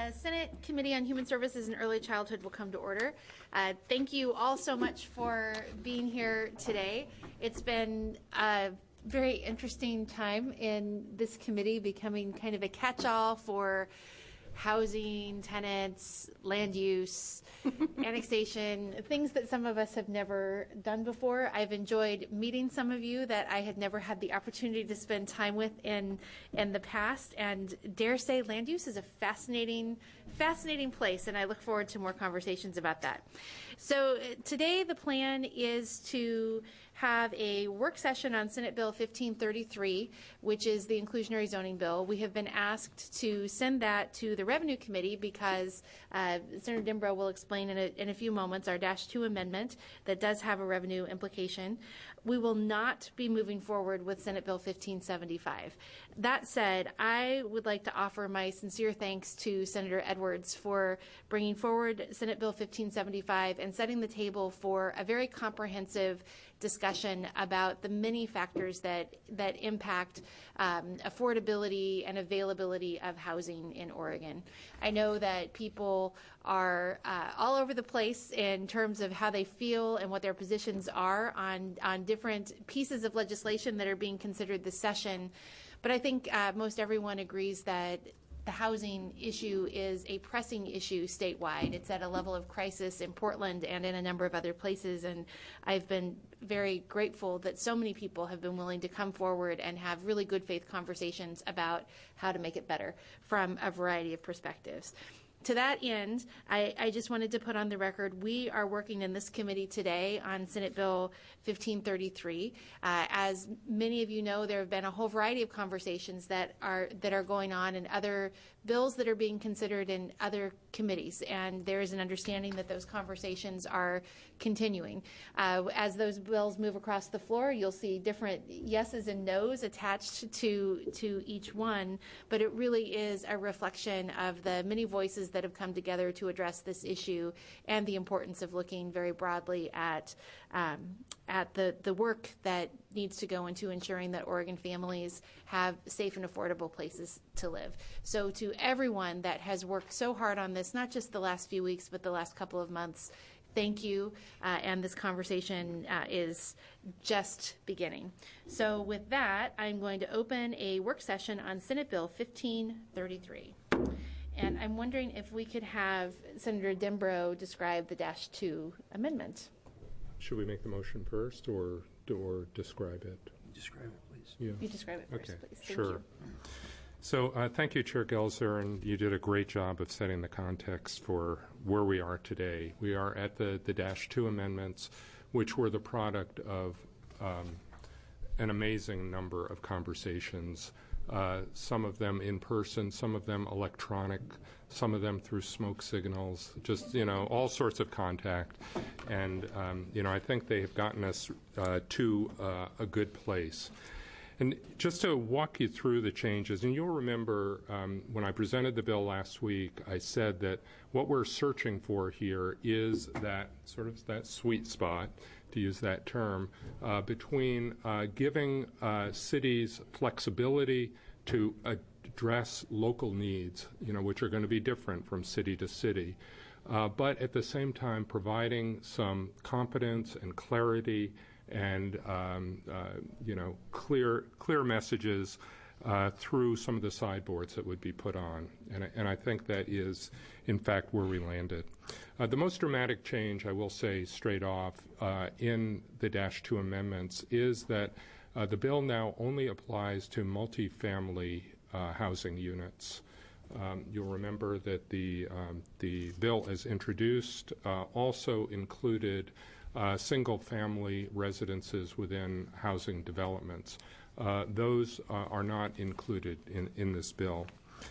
Senate Committee on Human Services and Early Childhood will come to order. Thank you all so much for being here today. It's been a very interesting time in this committee, becoming kind of a catch-all for housing, tenants, land use, annexation, things that some of us have never done before. I've enjoyed meeting some of you that I had never had the opportunity to spend time with in the past, and dare say land use is a fascinating place, and I look forward to more conversations about that. So today the plan is to have a work session on Senate Bill 1533, which is the inclusionary zoning bill. We have been asked to send that to the Revenue Committee because Senator Dimbrow will explain in a few moments our -2 amendment that does have a revenue implication. We will not be moving forward with Senate Bill 1575. That said, I would like to offer my sincere thanks to Senator Edwards for bringing forward Senate Bill 1575 and setting the table for a very comprehensive discussion about the many factors that impact affordability and availability of housing in Oregon. I know that people are all over the place in terms of how they feel and what their positions are on different pieces of legislation that are being considered this session, but I think most everyone agrees that the housing issue is a pressing issue statewide. It's at a level of crisis in Portland and in a number of other places, and I've been very grateful that so many people have been willing to come forward and have really good faith conversations about how to make it better from a variety of perspectives. To that end, I just wanted to put on the record, we are working in this committee today on Senate Bill 1533. As many of you know, there have been a whole variety of conversations that are going on in other bills that are being considered in other committees, and there is an understanding that those conversations are continuing. As those bills move across the floor, you'll see different yeses and nos attached to each one, but it really is a reflection of the many voices that have come together to address this issue and the importance of looking very broadly at the work that needs to go into ensuring that Oregon families have safe and affordable places to live. So to everyone that has worked so hard on this, not just the last few weeks, but the last couple of months, thank you, and this conversation is just beginning. So with that, I'm going to open a work session on Senate Bill 1533. And I'm wondering if we could have Senator Dimbrow describe the -2 amendment. Should we make the motion first or describe it? Describe it, please. Yeah. You describe it first, okay. Please. Thank you. You. So thank you, Chair Gelser, and you did a great job of setting the context for where we are today. We are at the -2 amendments, which were the product of an amazing number of conversations, some of them in person, some of them electronic, some of them through smoke signals, just, all sorts of contact. And, I think they have gotten us to a good place. And just to walk you through the changes, and you'll remember when I presented the bill last week, I said that what we're searching for here is that sort of that sweet spot, to use that term, between giving cities flexibility to address local needs, which are going to be different from city to city, but at the same time providing some competence and clarity and clear messages through some of the sideboards that would be put on. And I think that is, in fact, where we landed. The most dramatic change, I will say straight off, in the -2 amendments is that the bill now only applies to multifamily housing units. You'll remember that the bill as introduced also included single-family residences within housing developments. Those are not included in this bill.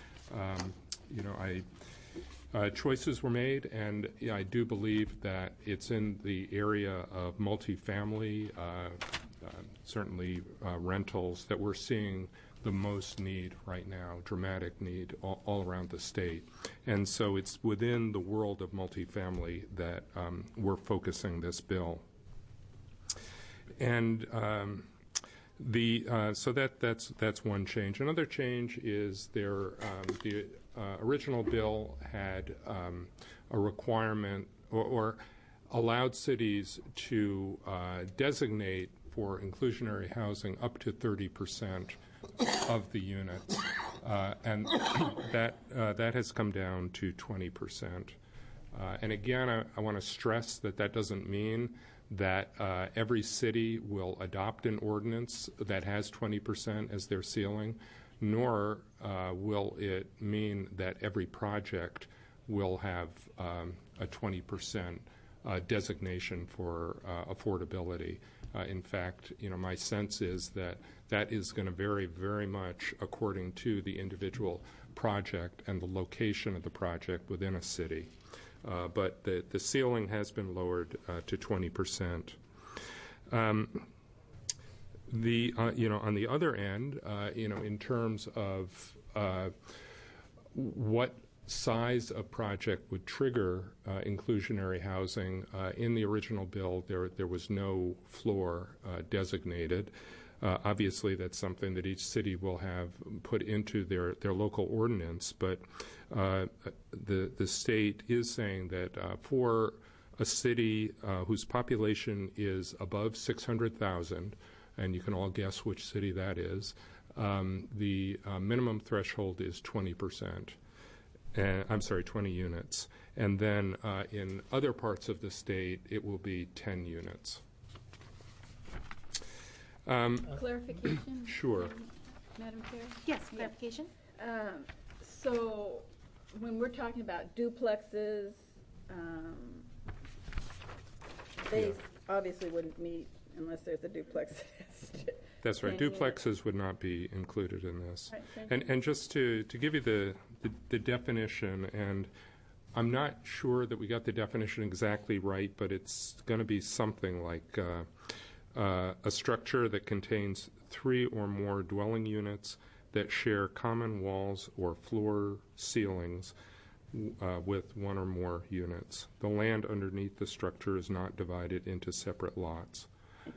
Choices were made, and I do believe that it's in the area of multifamily, certainly rentals, that we're seeing the most need right now, dramatic need all around the state. And so it's within the world of multifamily that we're focusing this bill. And So that's one change. Another change is the original bill had a requirement or allowed cities to designate for inclusionary housing up to 30% of the units, and that has come down to 20%. And again, I want to stress that doesn't mean that every city will adopt an ordinance that has 20% as their ceiling, nor will it mean that every project will have a 20% designation for affordability. In fact, my sense is that is going to vary very much according to the individual project and the location of the project within a city. But the ceiling has been lowered to 20%. On the other end, in terms of what size of project would trigger inclusionary housing, in the original bill there was no floor designated. Obviously, that's something that each city will have put into their local ordinance, but the state is saying that for a city whose population is above 600,000, and you can all guess which city that is, the minimum threshold is 20%. 20 units. And then in other parts of the state, it will be 10 units. Clarification? Sure. Madam Chair? Yes, clarification? So when we're talking about duplexes, they obviously wouldn't meet unless there's a duplex test. That's right. Duplexes would not be included in this. Right, and just to give you the definition, and I'm not sure that we got the definition exactly right, but it's going to be something like a structure that contains 3 or more dwelling units that share common walls or floor ceilings with 1 or more units. The land underneath the structure is not divided into separate lots.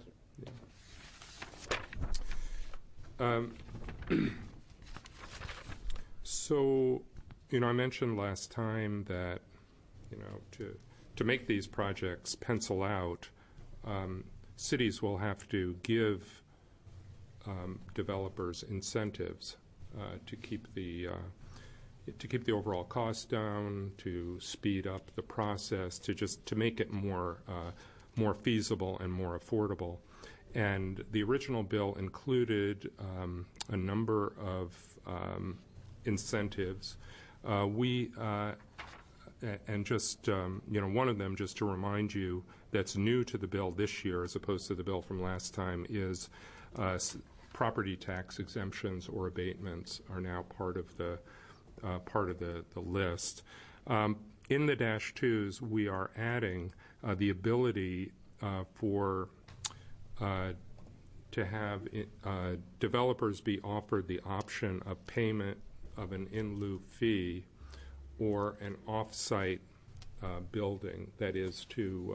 So, I mentioned last time that, to make these projects pencil out, cities will have to give developers incentives to keep the overall cost down, to speed up the process, to make it more feasible and more affordable. And the original bill included a number of incentives. And just one of them, just to remind you, that's new to the bill this year as opposed to the bill from last time, is property tax exemptions or abatements are now part of the list. In the -2s, we are adding the ability to have developers be offered the option of payment of an in lieu fee or an off-site building, that is to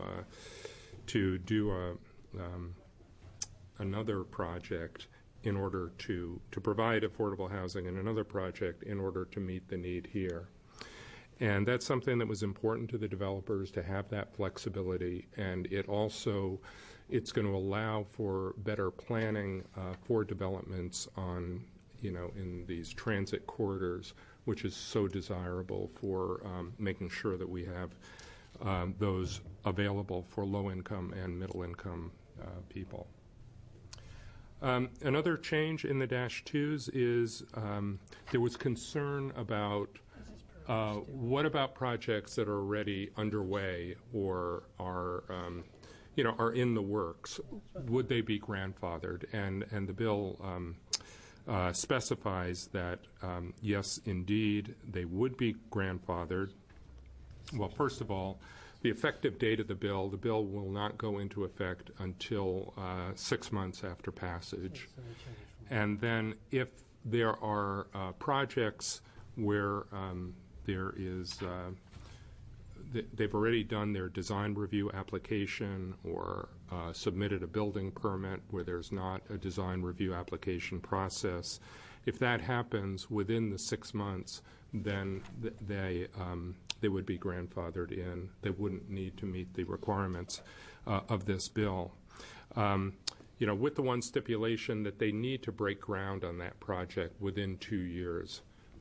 do another project in order to provide affordable housing in another project in order to meet the need here. And that's something that was important to the developers, to have that flexibility, and it's going to allow for better planning for developments in these transit corridors, which is so desirable for making sure that we have those available for low-income and middle-income people. Another change in the -2s is there was concern about what about projects that are already underway or are in the works? Would they be grandfathered? And the bill specifies that, yes, indeed, they would be grandfathered. Well, first of all, the effective date of the bill will not go into effect until 6 months after passage. And then if there are projects where they've already done their design review application or submitted a building permit where there's not a design review application process. If that happens within the 6 months, then they would be grandfathered in. They wouldn't need to meet the requirements of this bill. With the one stipulation that they need to break ground on that project within 2 years,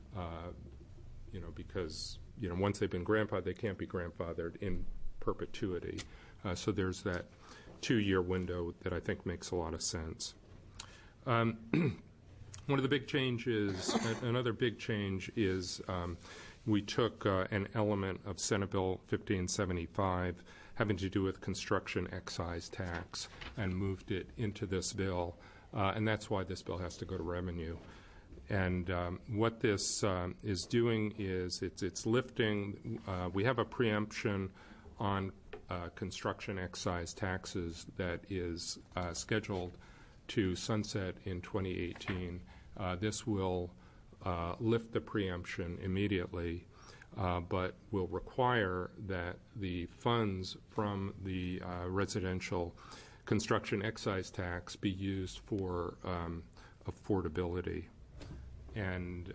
because once they've been grandfathered, they can't be grandfathered in perpetuity. So there's that 2-year window that I think makes a lot of sense. One of the big changes, another big change is we took an element of Senate Bill 1575 having to do with construction excise tax and moved it into this bill, and that's why this bill has to go to revenue. And what this is doing is it's lifting, we have a preemption on construction excise taxes that is scheduled to sunset in 2018. This will lift the preemption immediately, but will require that the funds from the residential construction excise tax be used for affordability. And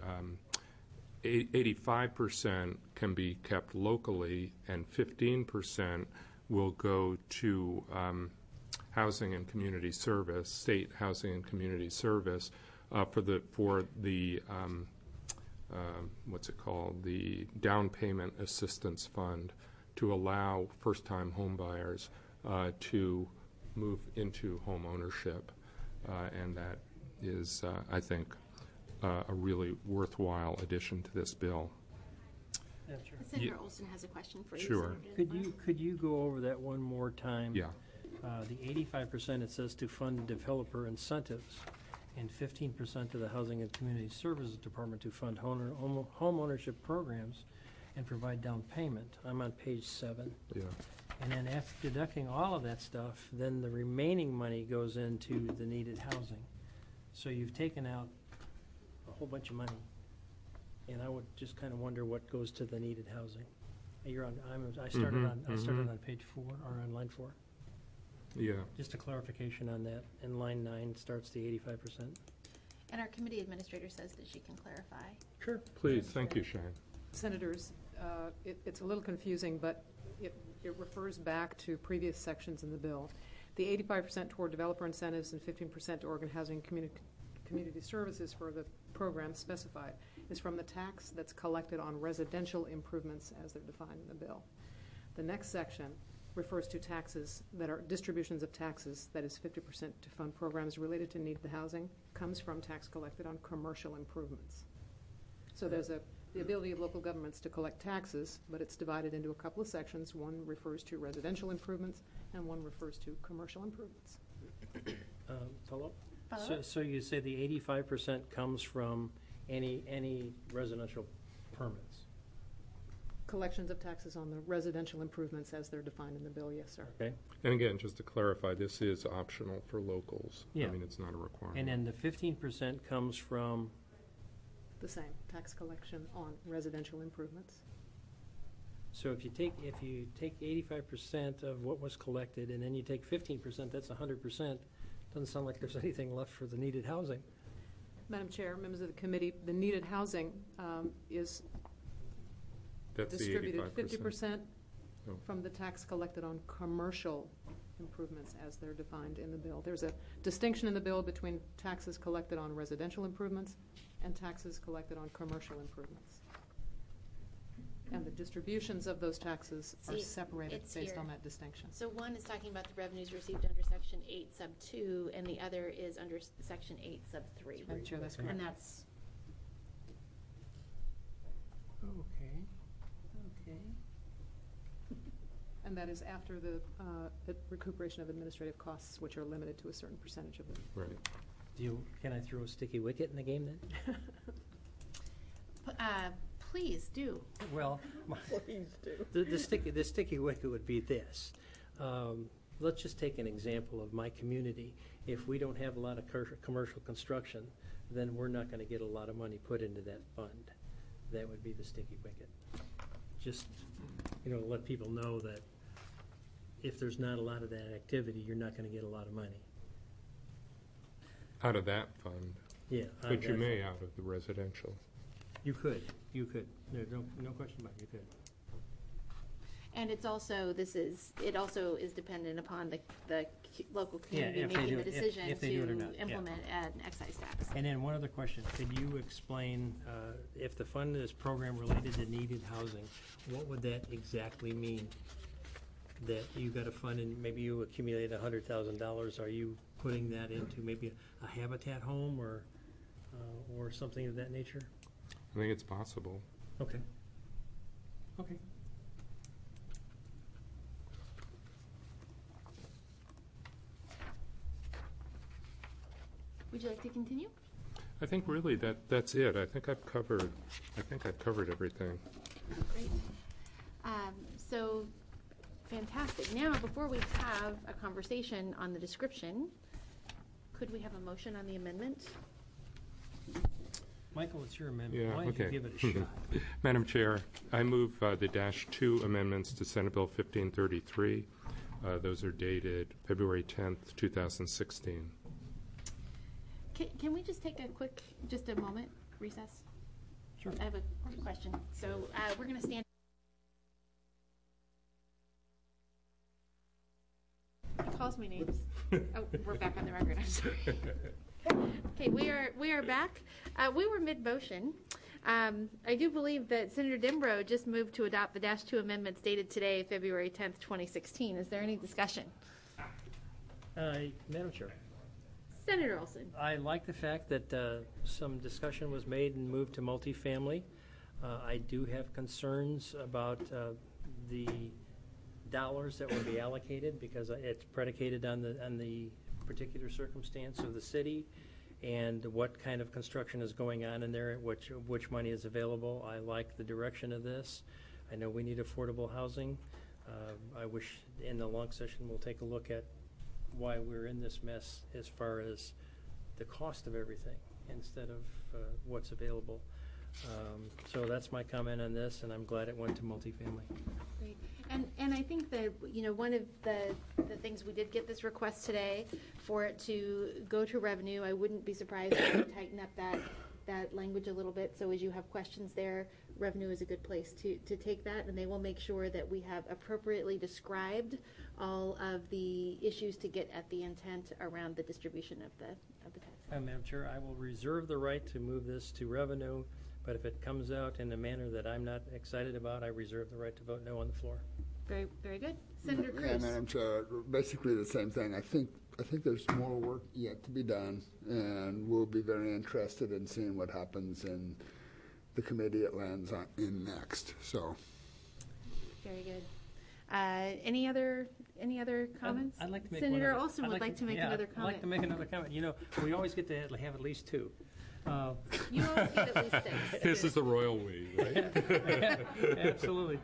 85% can be kept locally, and 15% will go to housing and community service, state housing and community service, for the what's it called, the down payment assistance fund, to allow first-time home buyers to move into home ownership, and that is, I think, a really worthwhile addition to this bill. Senator Olson has a question for you. Sure. Could you go over that one more time? Yeah. The 85%, it says to fund developer incentives, and 15% to the Housing and Community Services Department to fund home ownership programs and provide down payment. I'm on page 7. Yeah. And then after deducting all of that stuff, then the remaining money goes into the needed housing. So you've taken out a whole bunch of money, and I would just kind of wonder what goes to the needed housing. I started on page 4, or on line 4. Yeah. Just a clarification on that. And line 9 starts the 85%. And our committee administrator says that she can clarify. Sure. Please, thank you, Shane. Senators, it's a little confusing, but it refers back to previous sections in the bill. The 85% toward developer incentives and 15% to Oregon Housing and Community Services for the program specified is from the tax that's collected on residential improvements as they're defined in the bill. The next section refers to taxes that are distributions of taxes, that is 50% to fund programs related to needed housing, comes from tax collected on commercial improvements. So there's the ability of local governments to collect taxes, but it's divided into a couple of sections. One refers to residential improvements, and one refers to commercial improvements. Follow-up? Follow-up? So you say the 85% comes from any residential permits? Collections of taxes on the residential improvements as they're defined in the bill, yes, sir. Okay. And again, just to clarify, this is optional for locals. Yeah. I mean, it's not a requirement. And then the 15% comes from? The same, tax collection on residential improvements. So if you take 85% of what was collected and then you take 15%, that's 100%. Doesn't sound like there's anything left for the needed housing. Madam Chair, members of the committee, the needed housing is That's distributed the 50% Oh. from the tax collected on commercial improvements as they're defined in the bill. There's a distinction in the bill between taxes collected on residential improvements and taxes collected on commercial improvements. And the distributions of those taxes are separated based on that distinction. So one is talking about the revenues received under Section 8 sub 2, and the other is under Section 8 sub 3. Madam Chair, that's correct. And that's Okay. And that is after the recuperation of administrative costs, which are limited to a certain percentage of them. Right. Can I throw a sticky wicket in the game then? please do. Well, Please do. the sticky wicket would be this. Let's just take an example of my community. If we don't have a lot of commercial construction, then we're not going to get a lot of money put into that fund. That would be the sticky wicket. Just, let people know that if there's not a lot of that activity, you're not going to get a lot of money. Out of that fund, Yeah. but you may out of the residential. You could. There's no question about it, you could. And it's also, it also is dependent upon the local community if they making do the it- decision if they do it or not, to yeah. implement an excise tax. And then one other question, could you explain, if the fund is program related to needed housing, what would that exactly mean? That you got a fund and maybe you accumulate $100,000, are you putting that into maybe a Habitat home or something of that nature? I think it's possible. Okay. Okay. Would you like to continue? I think really that's it. I think I've covered everything. Great. So, fantastic. Now, before we have a conversation on the description, could we have a motion on the amendment? Michael, it's your amendment. Yeah, Why don't you okay. give it a shot? Madam Chair, I move the -2 amendments to Senate Bill 1533. Those are dated February 10th, 2016. Can we just take just a moment recess? Sure. I have a quick question. So we're going to stand. He calls me names. Oh, we're back on the record. I'm sorry. Okay, we are back. We were mid-motion. I do believe that Senator Dimbro just moved to adopt the -2 amendments dated today, February 10th, 2016. Is there any discussion? Madam Chair. Senator Olson. I like the fact that some discussion was made and moved to multifamily. I do have concerns about the dollars that will be allocated because it's predicated on the particular circumstance of the city and what kind of construction is going on in there, which money is available. I like the direction of this. I know we need affordable housing. I wish in the long session we'll take a look at why we're in this mess as far as the cost of everything instead of what's available. So that's my comment on this, and I'm glad it went to multifamily. Great. And I think that, one of the things we did get this request today for it to go to revenue. I wouldn't be surprised if we tighten up that language a little bit. So as you have questions there, revenue is a good place to take that, and they will make sure that we have appropriately described all of the issues to get at the intent around the distribution of the tax. Madam Chair, I will reserve the right to move this to revenue, but if it comes out in a manner that I'm not excited about, I reserve the right to vote no on the floor. Very, very good. Senator Yeah, Cruz. Madam Chair, basically the same thing. I think there's more work yet to be done, and we'll be very interested in seeing what happens in the committee it lands in next. So, Very good. Any other comments? I'd like to make Senator one other- Olson I'd would like to make another comment. I'd like to make another comment. We always get to have at least two. You always get at least 6. This is the royal we, right? Absolutely.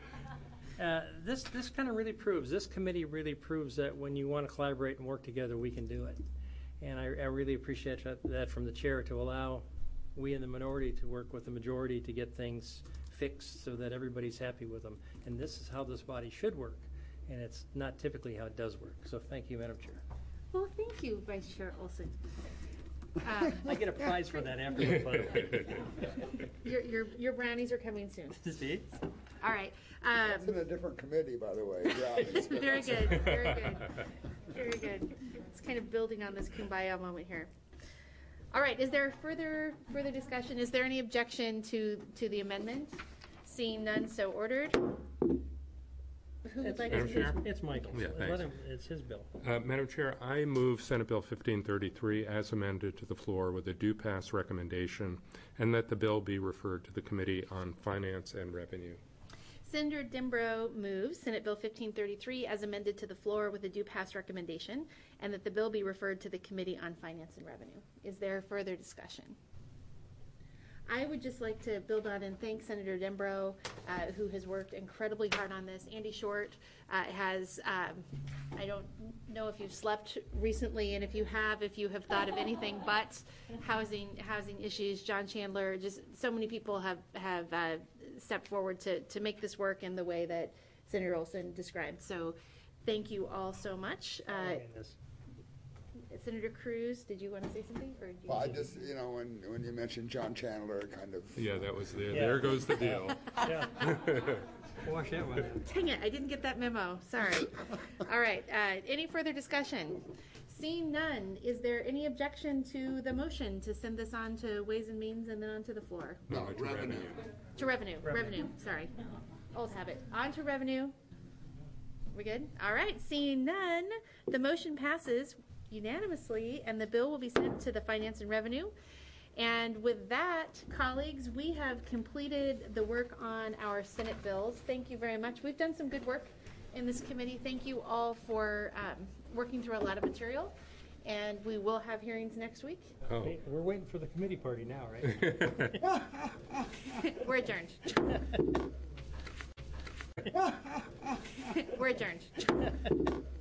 This kind of really proves, this committee really proves that when you want to collaborate and work together, we can do it. And I really appreciate that from the chair to allow we in the minority to work with the majority to get things fixed so that everybody's happy with them. And this is how this body should work. And it's not typically how it does work. So thank you, Madam Chair. Well, thank you, Vice Chair Olson. I get a prize for that afterwards, by the way. Your brownies are coming soon. See? All right. it's in a different committee, by the way. Very good. Very good. Very good. It's kind of building on this kumbaya moment here. All right. Is there further discussion? Is there any objection to the amendment? Seeing none, so ordered. Who would like Madam to? Chair? It's Michael. Yeah, thanks. It's his bill. Madam Chair, I move Senate Bill 1533 as amended to the floor with a due pass recommendation, and that the bill be referred to the Committee on Finance and Revenue. Senator Dimbro moves Senate Bill 1533 as amended to the floor with a due pass recommendation, and that the bill be referred to the Committee on Finance and Revenue. Is there further discussion? I would just like to build on and thank Senator Dimbro, who has worked incredibly hard on this. Andy Short has, I don't know if you've slept recently, and if you have thought of anything but housing issues. John Chandler, just so many people have stepped forward to make this work in the way that Senator Olson described. So Thank you all so much. Senator Cruz, did you want to say something? Or did you Well, I just, when you mentioned John Chandler, kind of. Yeah, that was there goes the deal. Yeah. Wash that one out. Dang it, I didn't get that memo. Sorry. All right, any further discussion? Seeing none, is there any objection to the motion to send this on to Ways and Means and then on to the floor? No, revenue. To revenue, sorry. Old habit. On to revenue. We good? All right, seeing none, the motion passes unanimously and the bill will be sent to the Finance and Revenue. And with that, colleagues, we have completed the work on our Senate bills. Thank you very much. We've done some good work in this committee. Thank you all for working through a lot of material. And we will have hearings next week. Oh. Hey, we're waiting for the committee party now, right? We're adjourned. We're adjourned.